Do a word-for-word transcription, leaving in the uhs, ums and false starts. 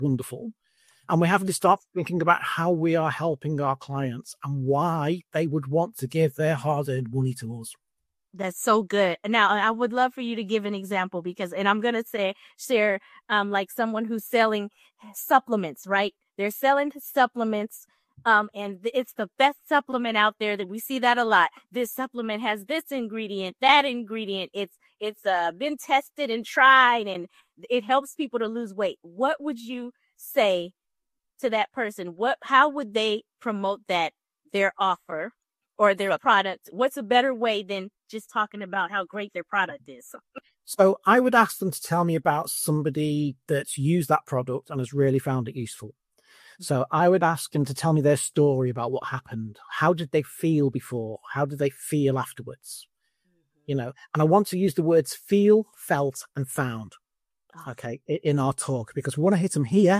wonderful. And we have to start thinking about how we are helping our clients and why they would want to give their hard-earned money to us. That's so good. Now, I would love for you to give an example because, and I'm going to say, share um, like someone who's selling supplements, right? They're selling supplements. Um, and it's the best supplement out there that we see that a lot. This supplement has this ingredient, that ingredient. It's, it's uh, been tested and tried and it helps people to lose weight. What would you say to that person? What, how would they promote that, their offer or their product? What's a better way than just talking about how great their product is? So I would ask them to tell me about somebody that's used that product and has really found it useful. So I would ask them to tell me their story about what happened. How did they feel before? How did they feel afterwards? Mm-hmm. You know, and I want to use the words feel, felt, and found. Okay, in our talk, because we want to hit them here